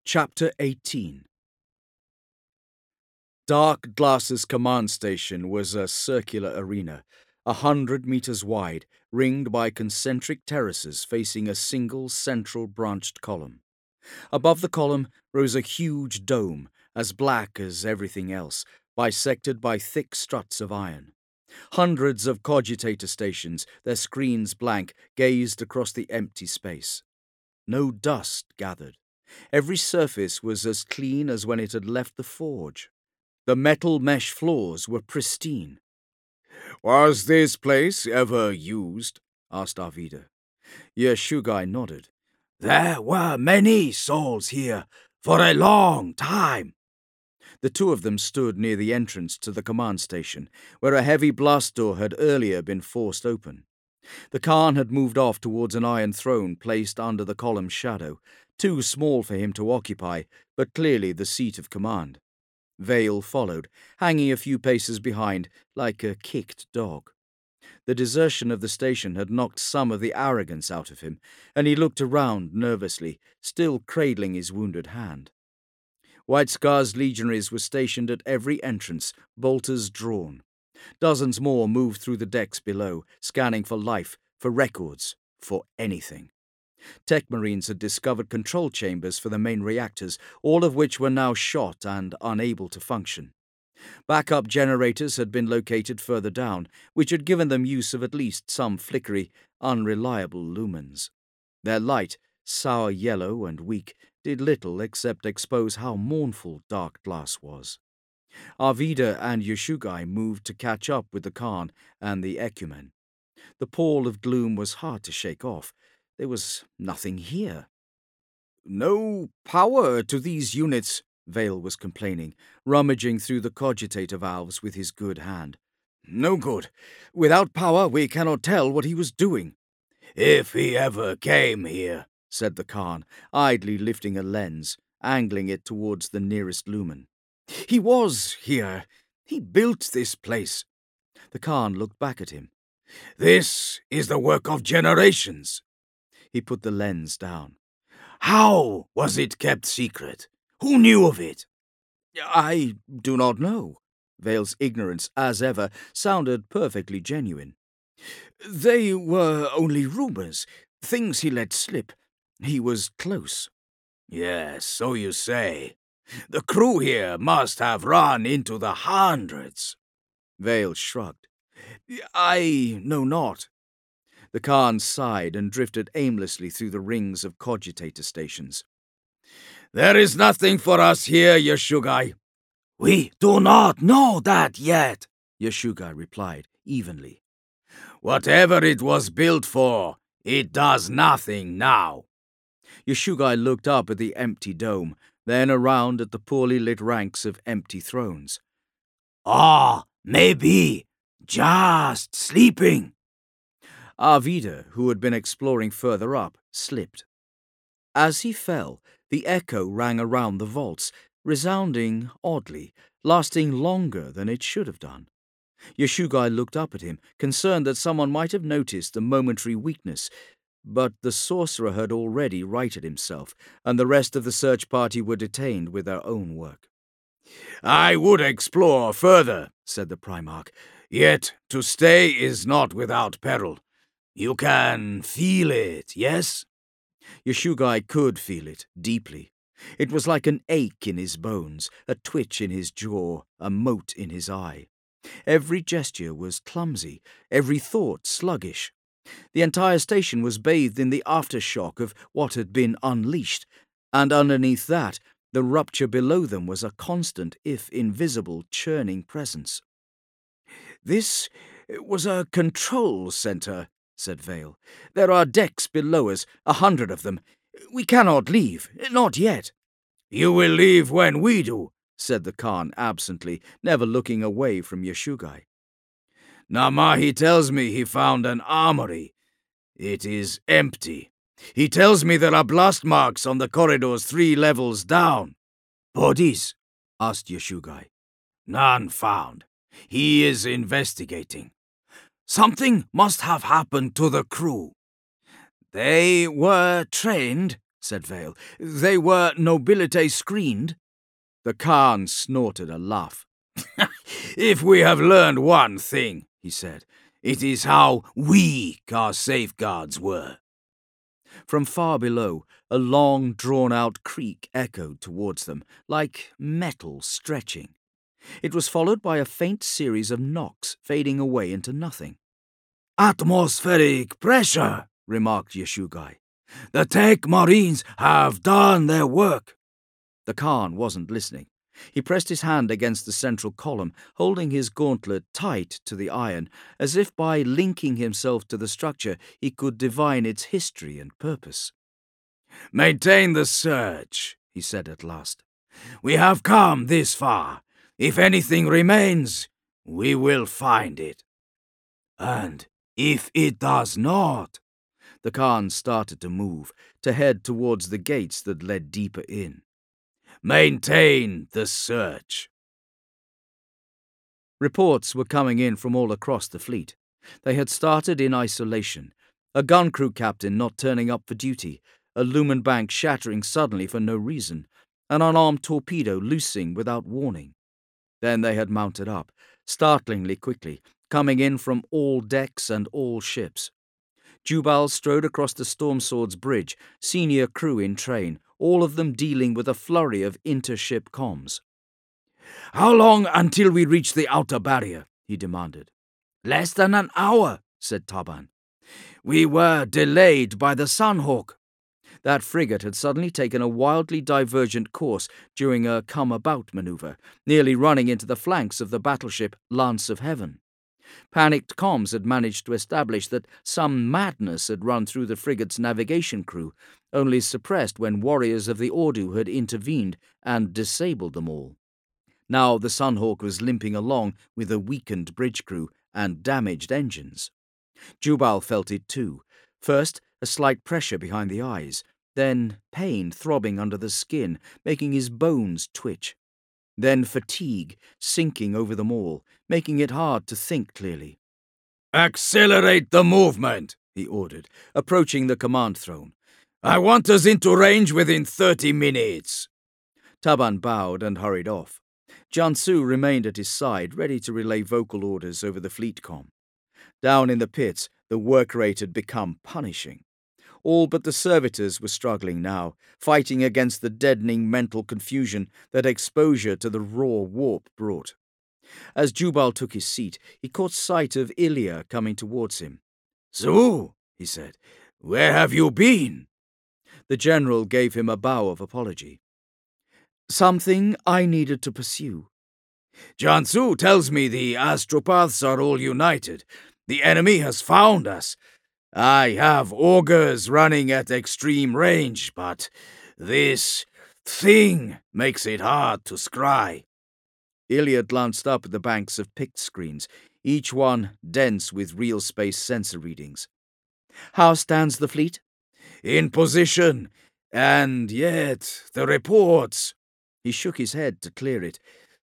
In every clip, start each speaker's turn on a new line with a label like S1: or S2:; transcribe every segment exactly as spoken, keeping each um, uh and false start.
S1: Chapter eighteen. Dark Glass's command station was a circular arena, a hundred meters wide, ringed by concentric terraces facing a single central branched column. Above the column rose a huge dome, as black as everything else, bisected by thick struts of iron. Hundreds of cogitator stations, their screens blank, gazed across the empty space. No dust gathered. Every surface was as clean as when it had left the forge. The metal mesh floors were pristine.
S2: "Was this place ever used?"
S1: asked Arvida. Yashugai nodded.
S2: "There were many souls here for a long time."
S1: The two of them stood near the entrance to the command station, where a heavy blast door had earlier been forced open. The Khan had moved off towards an iron throne placed under the column's shadow, too small for him to occupy, but clearly the seat of command. Vale followed, hanging a few paces behind, like a kicked dog. The desertion of the station had knocked some of the arrogance out of him, and he looked around nervously, still cradling his wounded hand. White Scar's legionaries were stationed at every entrance, bolters drawn. Dozens more moved through the decks below, scanning for life, for records, for anything. Tech Marines had discovered control chambers for the main reactors, all of which were now shot and unable to function. Backup generators had been located further down, which had given them use of at least some flickery, unreliable lumens. Their light, sour yellow and weak, did little except expose how mournful Dark Glass was. Arvida and Yashugai moved to catch up with the Khan and the Ecumen. The pall of gloom was hard to shake off. There was nothing here.
S2: "No power to these units,"
S1: Vale was complaining, rummaging through the cogitator valves with his good hand.
S2: "No good. Without power we cannot tell what he was doing."
S3: "If he ever came here,"
S1: said the Khan, idly lifting a lens, angling it towards the nearest lumen.
S2: "He was here. He built this place."
S1: The Khan looked back at him.
S3: "This is the work of generations."
S1: He put the lens down.
S3: "How was it kept secret? Who knew of it?"
S1: "I do not know." Vale's ignorance, as ever, sounded perfectly genuine.
S2: "They were only rumors, things he let slip. He was close."
S3: "Yes, so you say. The crew here must have run into the hundreds."
S1: Vale shrugged.
S2: "I know not."
S1: The Khan sighed and drifted aimlessly through the rings of cogitator stations.
S3: "There is nothing for us here, Yashugai." "We do not know that yet,"
S1: Yashugai replied evenly.
S3: "Whatever it was built for, it does nothing now."
S1: Yashugai looked up at the empty dome, then around at the poorly lit ranks of empty thrones.
S3: "Ah, maybe. Just sleeping."
S1: Arvida, who had been exploring further up, slipped. As he fell, the echo rang around the vaults, resounding oddly, lasting longer than it should have done. Yashugai looked up at him, concerned that someone might have noticed the momentary weakness, but the sorcerer had already righted himself, and the rest of the search party were detained with their own work.
S3: "I would explore further," said the Primarch, "yet to stay is not without peril. You can feel it, yes?"
S1: Yashugai could feel it, deeply. It was like an ache in his bones, a twitch in his jaw, a mote in his eye. Every gesture was clumsy, every thought sluggish. The entire station was bathed in the aftershock of what had been unleashed, and underneath that, the rupture below them was a constant, if invisible, churning presence.
S2: "This was a control center," said Vale. "There are decks below us, a hundred of them. We cannot leave, not yet."
S3: "You will leave when we do,"
S1: said the Khan absently, never looking away from Yashugai.
S3: "Namahi tells me he found an armory. It is empty. He tells me there are blast marks on the corridors three levels down."
S2: "Bodies?" asked Yashugai.
S3: "None found. He is investigating. Something must have happened to the crew."
S2: "They were trained?" said Vale. "They were nobilite screened?"
S1: The Khan snorted a laugh.
S3: "If we have learned one thing," he said, "it is how weak our safeguards were."
S1: From far below, a long, drawn-out creak echoed towards them, like metal stretching. It was followed by a faint series of knocks, fading away into nothing.
S3: "Atmospheric pressure," remarked Yashugai. "The Tech Marines have done their work."
S1: The Khan wasn't listening. He pressed his hand against the central column, holding his gauntlet tight to the iron, as if by linking himself to the structure he could divine its history and purpose.
S3: "Maintain the search," he said at last. "We have come this far. If anything remains, we will find it. And if it does not—"
S1: The Khan started to move, to head towards the gates that led deeper in.
S3: "Maintain the search."
S1: Reports were coming in from all across the fleet. They had started in isolation. A gun crew captain not turning up for duty, a lumen bank shattering suddenly for no reason, an unarmed torpedo loosing without warning. Then they had mounted up, startlingly quickly, coming in from all decks and all ships. Jubal strode across the Storm Sword's bridge, senior crew in train, all of them dealing with a flurry of inter-ship comms.
S3: "How long until we reach the outer barrier?" he demanded.
S2: "Less than an hour," said Taban. "We were delayed by the Sunhawk."
S1: That frigate had suddenly taken a wildly divergent course during a come-about maneuver, nearly running into the flanks of the battleship Lance of Heaven. Panicked comms had managed to establish that some madness had run through the frigate's navigation crew, only suppressed when warriors of the Ordu had intervened and disabled them all. Now the Sunhawk was limping along with a weakened bridge crew and damaged engines. Jubal felt it too. First, a slight pressure behind the eyes, then pain throbbing under the skin, making his bones twitch. Then fatigue sinking over them all, making it hard to think clearly.
S3: "Accelerate the movement,"
S1: he ordered, approaching the command throne.
S3: "I want us into range within thirty minutes.
S1: Taban bowed and hurried off. Jansu remained at his side, ready to relay vocal orders over the fleet com. Down in the pits, the work rate had become punishing. All but the servitors were struggling now, fighting against the deadening mental confusion that exposure to the raw warp brought. As Jubal took his seat, he caught sight of Ilya coming towards him.
S3: "Zu," he said, "where have you been?"
S1: The general gave him a bow of apology. "Something I needed to pursue."
S3: "Jansu tells me the astropaths are all united. The enemy has found us. I have augurs running at extreme range, but this thing makes it hard to scry."
S1: Ilya glanced up at the banks of pict screens, each one dense with real space sensor readings. "How stands the fleet?"
S3: "In position, and yet the reports—"
S1: He shook his head to clear it.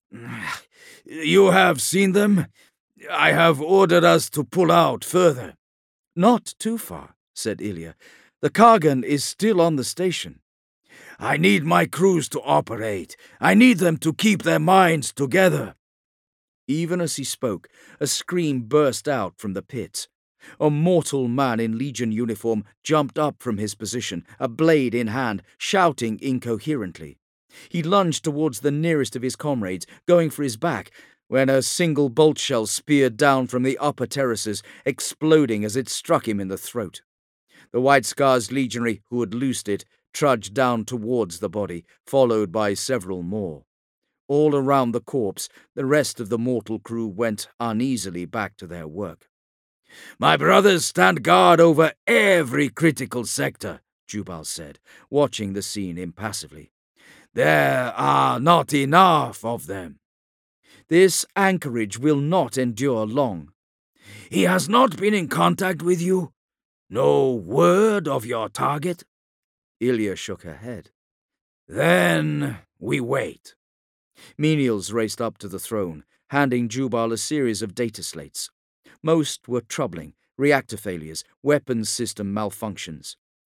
S3: "You have seen them? I have ordered us to pull out further."
S1: "Not too far," said Ilya. "The Kargan is still on the station."
S3: "I need my crews to operate. I need them to keep their minds together."
S1: Even as he spoke, a scream burst out from the pits. A mortal man in Legion uniform jumped up from his position, a blade in hand, shouting incoherently. He lunged towards the nearest of his comrades, going for his back, when a single bolt shell speared down from the upper terraces, exploding as it struck him in the throat. The White Scars legionary who had loosed it trudged down towards the body, followed by several more. All around the corpse, the rest of the mortal crew went uneasily back to their work.
S3: "My brothers stand guard over every critical sector," Jubal said, watching the scene impassively. "There are not enough of them."
S1: "This anchorage will not endure long."
S3: "He has not been in contact with you? No word of your target?"
S1: Ilya shook her head.
S3: "Then we wait."
S1: Menials raced up to the throne, handing Jubal a series of data slates. Most were troubling, reactor failures, weapons system malfunctions.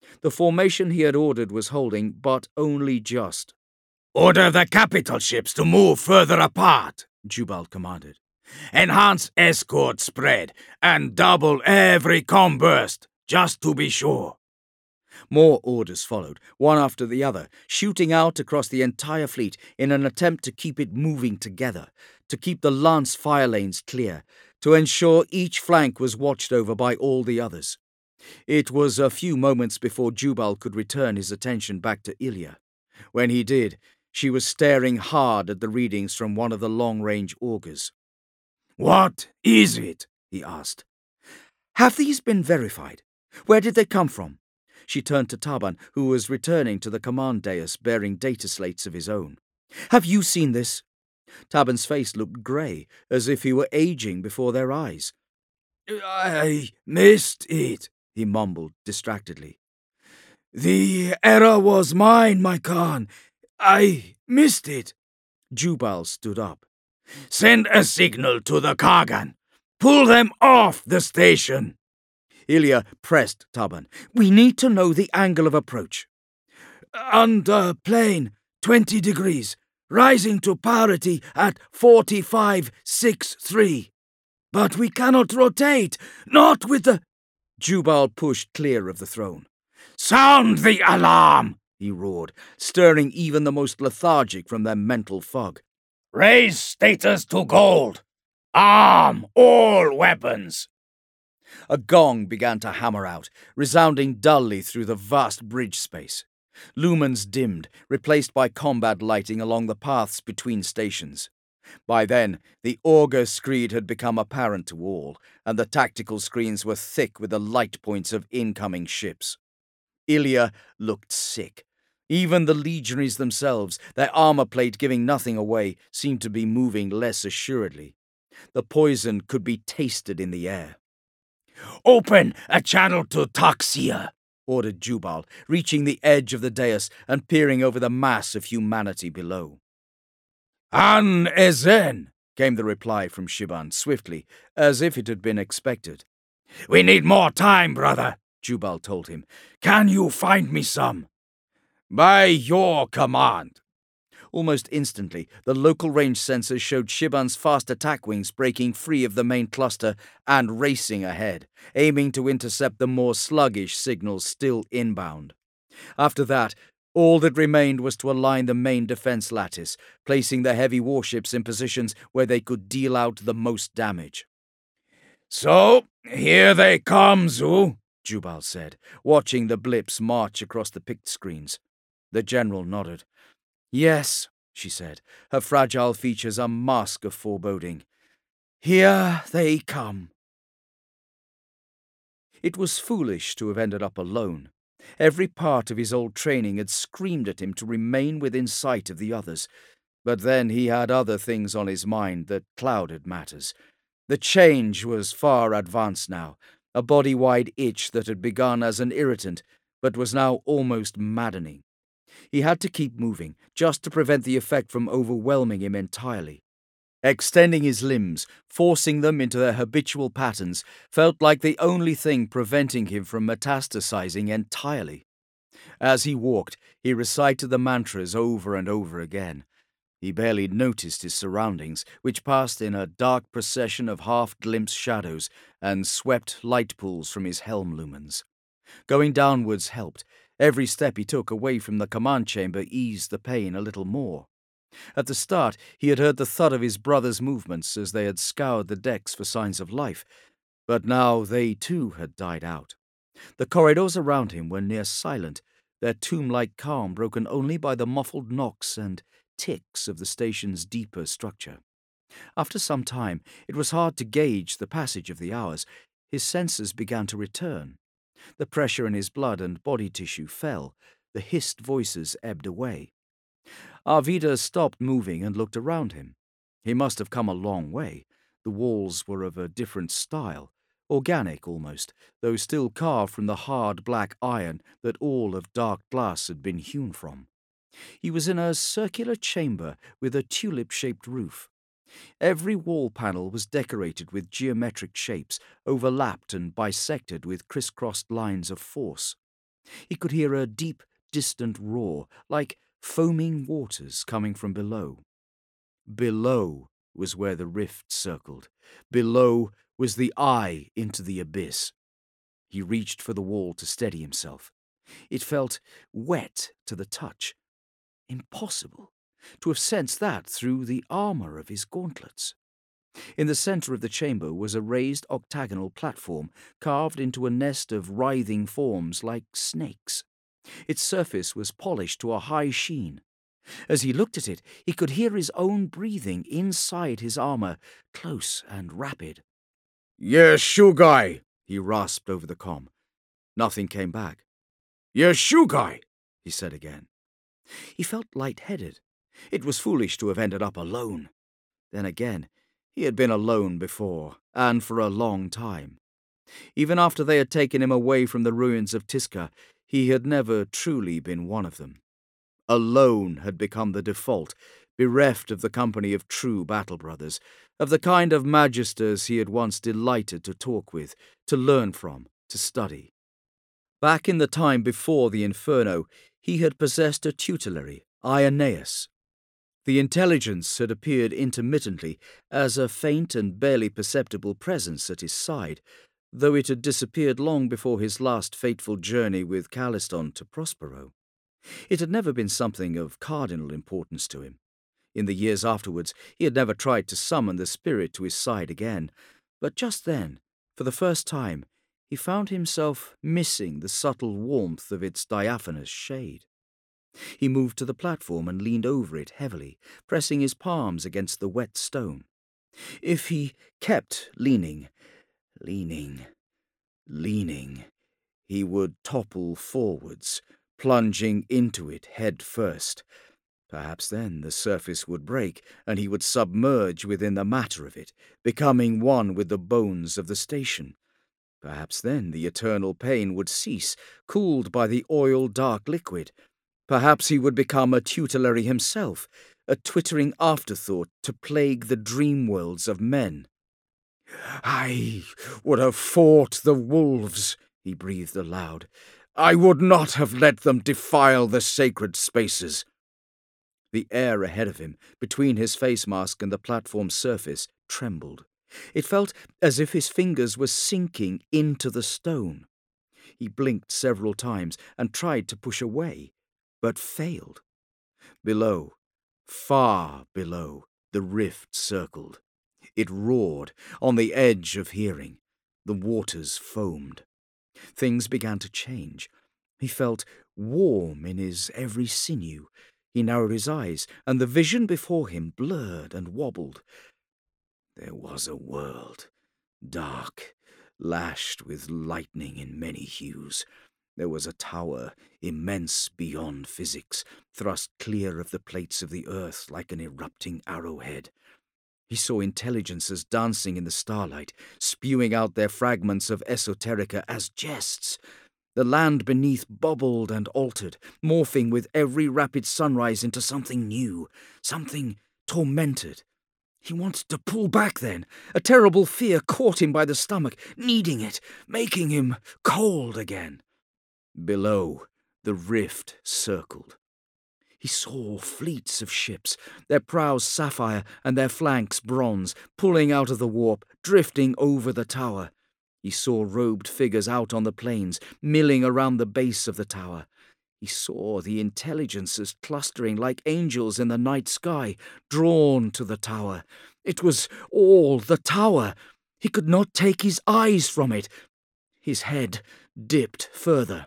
S1: The formation he had ordered was holding, but only just.
S3: "Order the capital ships to move further apart,"
S1: Jubal commanded.
S3: "Enhance escort spread, and double every com burst, just to be sure."
S1: More orders followed, one after the other, shooting out across the entire fleet in an attempt to keep it moving together, to keep the lance fire lanes clear, to ensure each flank was watched over by all the others. It was a few moments before Jubal could return his attention back to Ilya. When he did, she was staring hard at the readings from one of the long-range augers.
S3: "What is it?" he asked.
S1: "Have these been verified? Where did they come from?" She turned to Taban, who was returning to the command dais bearing data slates of his own. "Have you seen this?" Taban's face looked grey, as if he were aging before their eyes.
S3: "I missed it," he mumbled distractedly. "The error was mine, my Khan. I missed it."
S1: Jubal stood up.
S3: "Send a signal to the Kagan. Pull them off the station."
S1: Ilya pressed Taban. "We need to know the angle of approach."
S3: "Under plane, twenty degrees, rising to parity at forty-five sixty-three. But we cannot rotate, not with the—"
S1: Jubal pushed clear of the throne.
S3: "Sound the alarm!"
S1: he roared, stirring even the most lethargic from their mental fog.
S3: "Raise status to gold! Arm all weapons!"
S1: A gong began to hammer out, resounding dully through the vast bridge space. Lumens dimmed, replaced by combat lighting along the paths between stations. By then, the auger screed had become apparent to all, and the tactical screens were thick with the light points of incoming ships. Ilya looked sick. Even the legionaries themselves, their armor plate giving nothing away, seemed to be moving less assuredly. The poison could be tasted in the air.
S3: "Open a channel to Taxia,"
S1: ordered Jubal, reaching the edge of the dais and peering over the mass of humanity below.
S3: "An ezen,"
S1: came the reply from Shiban, swiftly, as if it had been expected.
S3: "We need more time, brother,"
S1: Jubal told him.
S3: "Can you find me some?"
S1: "By your command." Almost instantly, the local range sensors showed Shiban's fast attack wings breaking free of the main cluster and racing ahead, aiming to intercept the more sluggish signals still inbound. After that, all that remained was to align the main defense lattice, placing the heavy warships in positions where they could deal out the most damage.
S3: "So, here they come, Zu,"
S1: Jubal said, watching the blips march across the pict screens. The general nodded. "Yes," she said, her fragile features a mask of foreboding. "Here they come." It was foolish to have ended up alone. Every part of his old training had screamed at him to remain within sight of the others, but then he had other things on his mind that clouded matters. The change was far advanced now, a body-wide itch that had begun as an irritant, but was now almost maddening. He had to keep moving, just to prevent the effect from overwhelming him entirely. Extending his limbs, forcing them into their habitual patterns, felt like the only thing preventing him from metastasizing entirely. As he walked, he recited the mantras over and over again. He barely noticed his surroundings, which passed in a dark procession of half-glimpsed shadows and swept light pools from his helm lumens. Going downwards helped. Every step he took away from the command chamber eased the pain a little more. At the start, he had heard the thud of his brother's movements as they had scoured the decks for signs of life, but now they too had died out. The corridors around him were near silent, their tomb-like calm broken only by the muffled knocks and ticks of the station's deeper structure. After some time, it was hard to gauge the passage of the hours. His senses began to return. The pressure in his blood and body tissue fell. The hissed voices ebbed away. Arvida stopped moving and looked around him. He must have come a long way. The walls were of a different style, organic almost, though still carved from the hard black iron that all of dark glass had been hewn from. He was in a circular chamber with a tulip-shaped roof. Every wall panel was decorated with geometric shapes, overlapped and bisected with crisscrossed lines of force. He could hear a deep, distant roar, like foaming waters coming from below. Below was where the rift circled. Below was the eye into the abyss. He reached for the wall to steady himself. It felt wet to the touch. Impossible to have sensed that through the armour of his gauntlets. In the centre of the chamber was a raised octagonal platform carved into a nest of writhing forms like snakes. Its surface was polished to a high sheen. As he looked at it, he could hear his own breathing inside his armour, close and rapid.
S3: "Yes, Shugai,"
S1: he rasped over the comm. Nothing came back.
S3: "Yes, Shugai,"
S1: he said again. He felt light-headed. It was foolish to have ended up alone. Then again, he had been alone before, and for a long time. Even after they had taken him away from the ruins of Tisca, he had never truly been one of them. Alone had become the default, bereft of the company of true battle brothers, of the kind of magisters he had once delighted to talk with, to learn from, to study. Back in the time before the Inferno, he had possessed a tutelary, Ioneus. The intelligence had appeared intermittently as a faint and barely perceptible presence at his side, though it had disappeared long before his last fateful journey with Calliston to Prospero. It had never been something of cardinal importance to him. In the years afterwards, he had never tried to summon the spirit to his side again, but just then, for the first time, he found himself missing the subtle warmth of its diaphanous shade. He moved to the platform and leaned over it heavily, pressing his palms against the wet stone. If he kept leaning, leaning, leaning, he would topple forwards, plunging into it head first. Perhaps then the surface would break, and he would submerge within the matter of it, becoming one with the bones of the station. Perhaps then the eternal pain would cease, cooled by the oil-dark liquid. Perhaps he would become a tutelary himself, a twittering afterthought to plague the dream worlds of men.
S3: "I would have fought the wolves," he breathed aloud. "I would not have let them defile the sacred spaces."
S1: The air ahead of him, between his face mask and the platform's surface, trembled. It felt as if his fingers were sinking into the stone. He blinked several times and tried to push away, but failed. Below, far below, the rift circled. It roared, on the edge of hearing. The waters foamed. Things began to change. He felt warm in his every sinew. He narrowed his eyes, and the vision before him blurred and wobbled. There was a world, dark, lashed with lightning in many hues. There was a tower, immense beyond physics, thrust clear of the plates of the earth like an erupting arrowhead. He saw intelligences dancing in the starlight, spewing out their fragments of esoterica as jests. The land beneath bubbled and altered, morphing with every rapid sunrise into something new, something tormented. He wanted to pull back then. A terrible fear caught him by the stomach, kneading it, making him cold again. Below, the rift circled. He saw fleets of ships, their prows sapphire and their flanks bronze, pulling out of the warp, drifting over the tower. He saw robed figures out on the plains, milling around the base of the tower. He saw the intelligences clustering like angels in the night sky, drawn to the tower. It was all the tower. He could not take his eyes from it. His head dipped further.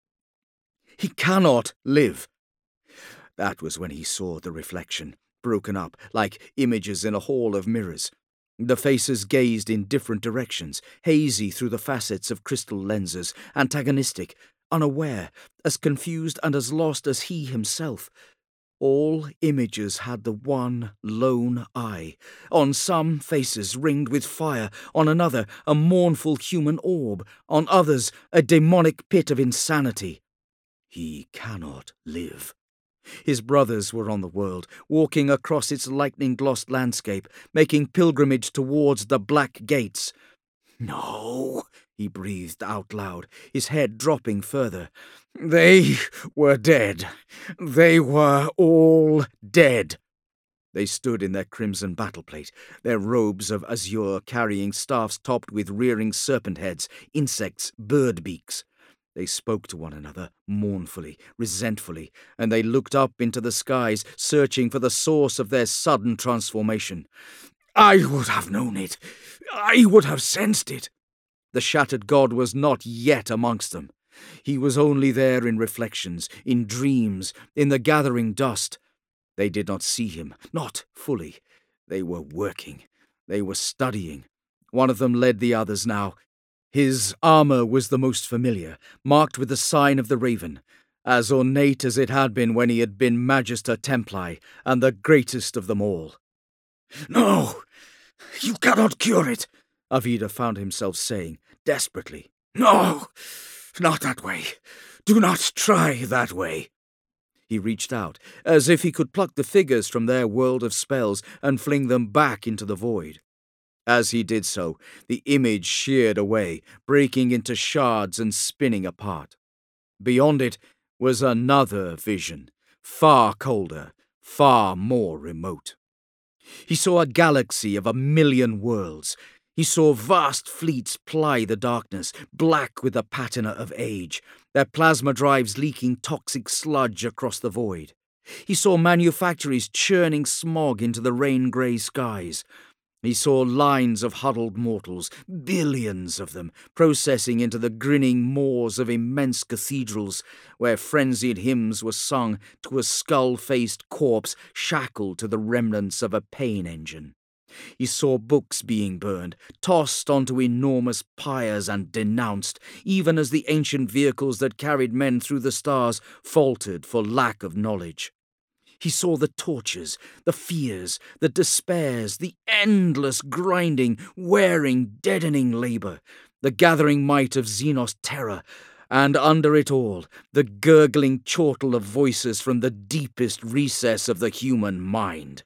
S1: He cannot live. That was when he saw the reflection, broken up like images in a hall of mirrors. The faces gazed in different directions, hazy through the facets of crystal lenses, antagonistic, unaware, as confused and as lost as he himself. All images had the one lone eye. On some faces ringed with fire, on another a mournful human orb, on others a demonic pit of insanity. He cannot live. His brothers were on the world, walking across its lightning-glossed landscape, making pilgrimage towards the black gates. No, he breathed out loud, his head dropping further. They were dead. They were all dead. They stood in their crimson battle plate, their robes of azure carrying staffs topped with rearing serpent heads, insects, bird beaks. They spoke to one another, mournfully, resentfully, and they looked up into the skies, searching for the source of their sudden transformation. I would have known it. I would have sensed it. The shattered god was not yet amongst them. He was only there in reflections, in dreams, in the gathering dust. They did not see him, not fully. They were working. They were studying. One of them led the others now. His armour was the most familiar, marked with the sign of the raven, as ornate as it had been when he had been Magister Templi, and the greatest of them all. No, you cannot cure it, Avida found himself saying, desperately. No, not that way. Do not try that way. He reached out, as if he could pluck the figures from their world of spells and fling them back into the void. As he did so, the image sheared away, breaking into shards and spinning apart. Beyond it was another vision, far colder, far more remote. He saw a galaxy of a million worlds. He saw vast fleets ply the darkness, black with the patina of age, their plasma drives leaking toxic sludge across the void. He saw manufactories churning smog into the rain-grey skies. He saw lines of huddled mortals, billions of them, processing into the grinning maws of immense cathedrals, where frenzied hymns were sung to a skull-faced corpse shackled to the remnants of a pain engine. He saw books being burned, tossed onto enormous pyres and denounced, even as the ancient vehicles that carried men through the stars faltered for lack of knowledge. He saw the tortures, the fears, the despairs, the endless grinding, wearing, deadening labour, the gathering might of Xenos terror, and under it all, the gurgling chortle of voices from the deepest recess of the human mind.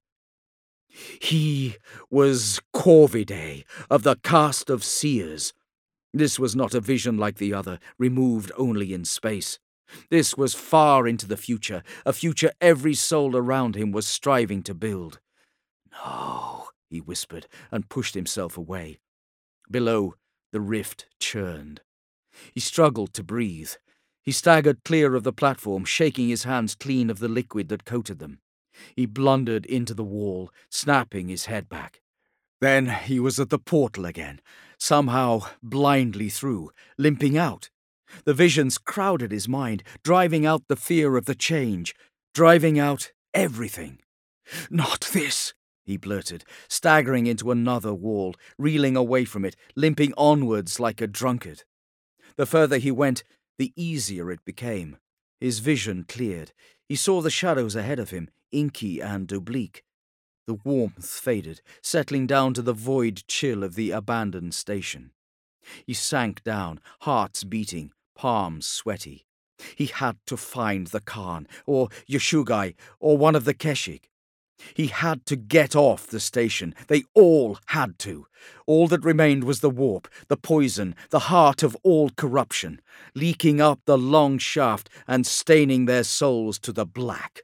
S1: He was Corvidae, of the caste of seers. This was not a vision like the other, removed only in space. This was far into the future, a future every soul around him was striving to build. No, he whispered, and pushed himself away. Below, the rift churned. He struggled to breathe. He staggered clear of the platform, shaking his hands clean of the liquid that coated them. He blundered into the wall, snapping his head back. Then he was at the portal again, somehow blindly through, limping out. The visions crowded his mind, driving out the fear of the change, driving out everything. Not this, he blurted, staggering into another wall, reeling away from it, limping onwards like a drunkard. The further he went, the easier it became. His vision cleared. He saw the shadows ahead of him, inky and oblique. The warmth faded, settling down to the void chill of the abandoned station. He sank down, hearts beating, palms sweaty. He had to find the Khan, or Yashugai, or one of the Keshik. He had to get off the station. They all had to. All that remained was the warp, the poison, the heart of all corruption, leaking up the long shaft and staining their souls to the black.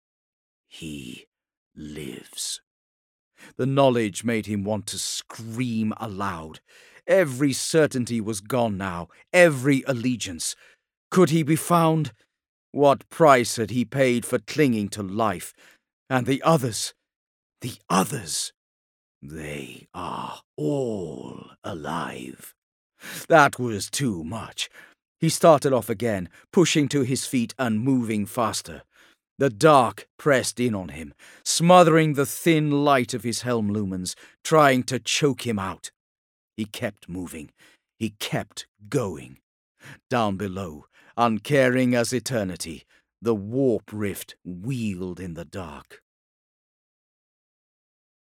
S1: He lives. The knowledge made him want to scream aloud. Every certainty was gone now, every allegiance. Could he be found? What price had he paid for clinging to life? And the others, the others, they are all alive. That was too much. He started off again, pushing to his feet and moving faster. The dark pressed in on him, smothering the thin light of his helm lumens, trying to choke him out. He kept moving. He kept going. Down below, uncaring as eternity, the warp rift wheeled in the dark.